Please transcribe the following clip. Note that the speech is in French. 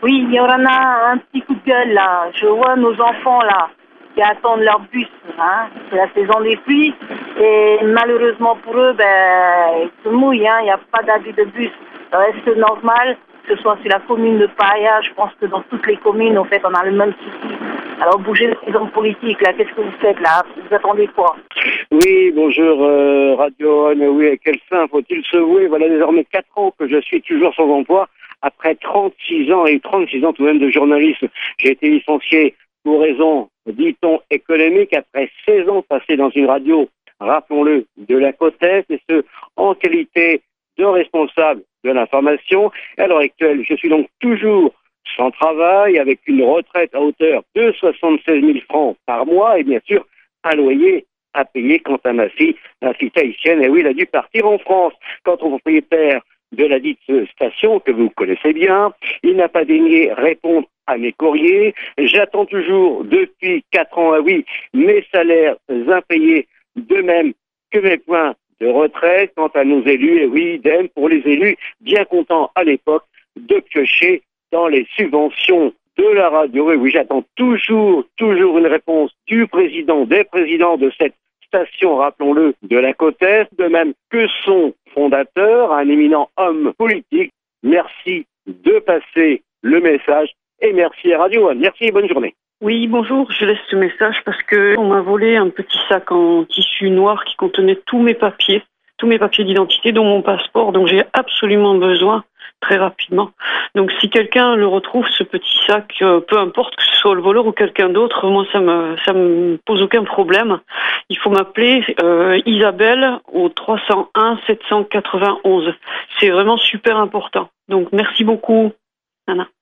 Oui, il y en a un petit coup de gueule là. Je vois nos enfants là qui attendent leur bus. Hein. C'est la saison des pluies et malheureusement pour eux, ils se mouillent. Hein. Il n'y a pas d'abus de bus. Ça reste normal, que ce soit sur la commune de Paia. Je pense que dans toutes les communes, en fait, on a le même souci. Alors bougez les hommes politiques là. Qu'est-ce que vous faites là? Vous attendez quoi? Oui, bonjour Radio On. Oui, à quel fin faut-il se vouer? Voilà désormais 4 ans que je suis toujours sans emploi. Après 36 ans et 36 ans tout de même de journalisme, j'ai été licencié pour raison, dit-on, économique après 16 ans passés dans une radio, rappelons-le, de la côte Est, et ce, en qualité de responsable de l'information. À l'heure actuelle, je suis donc toujours sans travail, avec une retraite à hauteur de 76 000 francs par mois, et bien sûr, un loyer à payer quant à ma fille tahitienne. Et oui, elle a dû partir en France. Quant au propriétaire de la dite station, que vous connaissez bien, il n'a pas daigné répondre à mes courriers. J'attends toujours depuis 4 ans, mes salaires impayés, de même que mes points de retraite. Quant à nos élus, et oui, idem pour les élus, bien contents à l'époque de piocher dans les subventions de la radio. Et oui, j'attends toujours une réponse du président, des présidents de cette station, rappelons-le, de la côte Est, de même que son fondateur, un éminent homme politique. Merci de passer le message et merci à Radio One. Merci et bonne journée. Oui, bonjour, je laisse ce message parce que on m'a volé un petit sac en tissu noir qui contenait tous mes papiers d'identité, dont mon passeport, dont j'ai absolument besoin très rapidement. Donc si quelqu'un le retrouve, ce petit sac, peu importe que ce soit le voleur ou quelqu'un d'autre, moi ça me pose aucun problème. Il faut m'appeler Isabelle au 301 791. C'est vraiment super important. Donc merci beaucoup, Anna.